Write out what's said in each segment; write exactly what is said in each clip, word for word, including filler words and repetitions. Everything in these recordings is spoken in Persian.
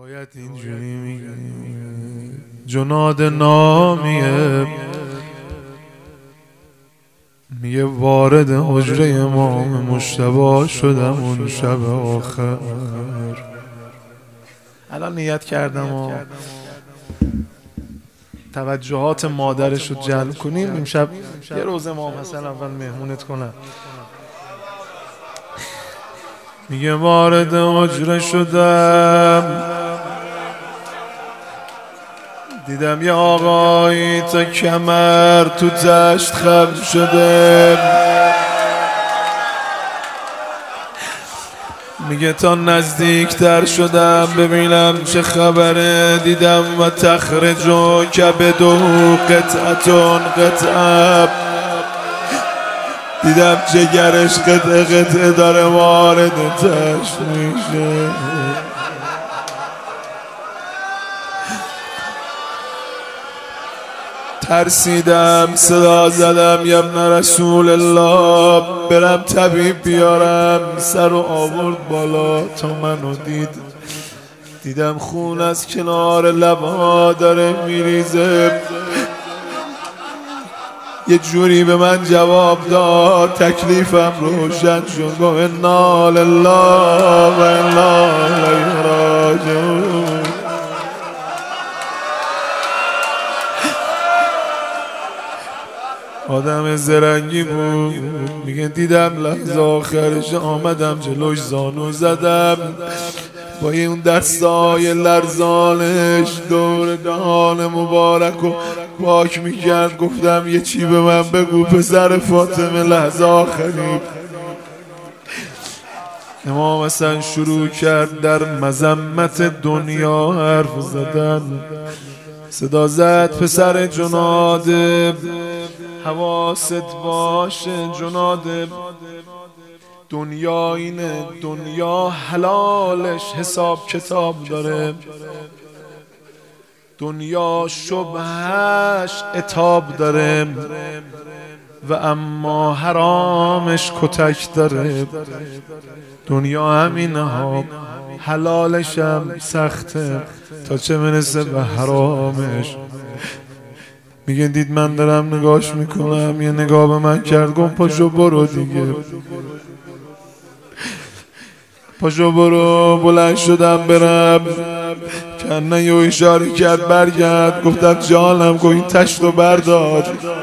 روایت اینجوری میگه جناد نامیه میگه وارد حجره امام مجتبی شدم اون شب آخر. الان نیت کردم و توجهات مادرش رو جلب کنیم امشب یه روز امام حسن اول مهمونت کنم. میگه وارد حجره شدم دیدم یه آقایی تا کمر تو دشت خم شده. میگه تا نزدیکتر شدم ببینم چه خبره دیدم و تخرج و کبد و قطعتون قطعه دیدم جگرش قطعه قطعه داره وارد دشت میشه. ترسیدم صدا زدم یا ابن رسول الله برم طبیب بیارم. سر و آورد بالا تا منو دید دیدم خون از کنار لبها داره میریزه. یه جوری به من جواب داد تکلیفم روشن شد گفت انا لله و انا الیه راجعون. آدم زرنگی بود. میگه دیدم لحظه آخرش آمدم جلوش زانو زدم با اون دستای لرزانش دور دهان مبارک و پاک میکرد. گفتم یه چی به من بگو پسر فاطمه لحظه آخری. امام حسن شروع کرد در مذمت دنیا حرف زدن. صدا زد پسر جناد حواست باشه جناد دنیا اینه دنیا حلالش حساب کتاب داره دنیا شبهش عتاب داره و اما حرامش کتک داره. دنیا همینه ها حلالش هم سخته تا چه منسه به حرامش. میگه دید من دارم نگاش میکنم یه نگاه به من کرد گفت پاشو برو دیگه پاشو برو. بلند شدم برم کنه یه اشاره کرد برگرد. گفتم جانم گفت این تشت رو بردار.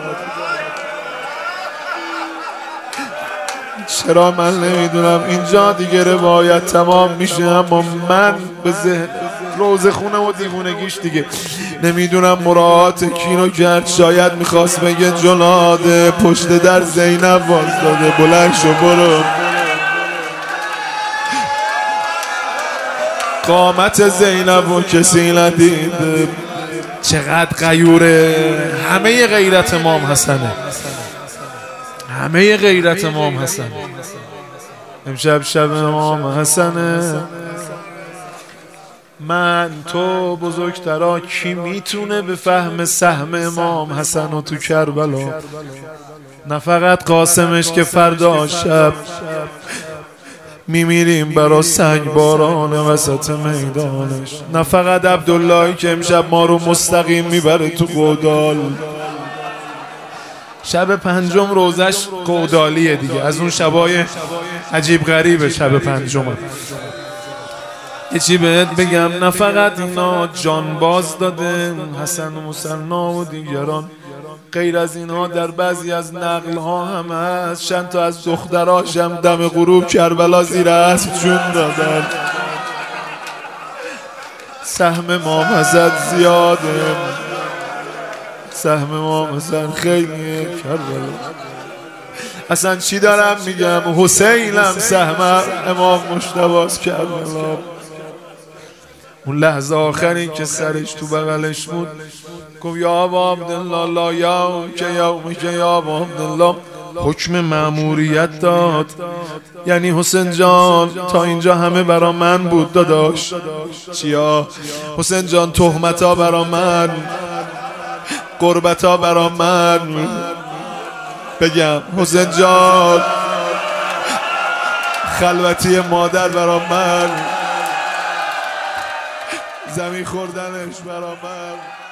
چرا من نمیدونم اینجا دیگه روایت تمام میشه اما من به ذهن روز خونه و دیوونگیش دیگه نمیدونم مراعات کینو کرد. شاید میخواست بگه جناد پشت در زینب واز داده بلند شو برو. قامت زینب و کسی ندید. چقدر غیوره. همه غیرت امام حسنه همه غیرت امام حسن. امشب شب امام حسنه. من تو بزرگترا کی میتونه به فهم سهم امام حسن و تو کربلا؟ نه فقط قاسمش که فردا شب میمیریم برا سنگ باران وسط میدانش. نه فقط عبداللهی که امشب ما رو مستقیم میبره تو قودال. شب پنجم روزش قودالیه دیگه از اون شبای عجیب غریبه. شب پنجم یه چی بهت بگم نه فقط اینا جان باز داده حسن و مسنا و دیگران غیر از اینها در بعضی از نقل ها هم هست چند تا از دختراش هم دم غروب کربلا زیر اسب جون دادن. سهم امام حسن زیاده. سهم امام حسن خیلیه کربلا. اصلا چی دارم میگم حسینم سهم امام مجتبی کربلا. اون لحظه آخری که سرش تو بغلش بود گفت یا ابا عبدالله لا یا که یوم که یا ابا عبدالله. حکم مأموریت داد یعنی حسین جان تا اینجا همه برا من بود داداش. چیا؟ حسین جان تهمتا برا من قربتا برا من. بگم حسین جان خلوتی مادر برا من زمین خوردنش برا من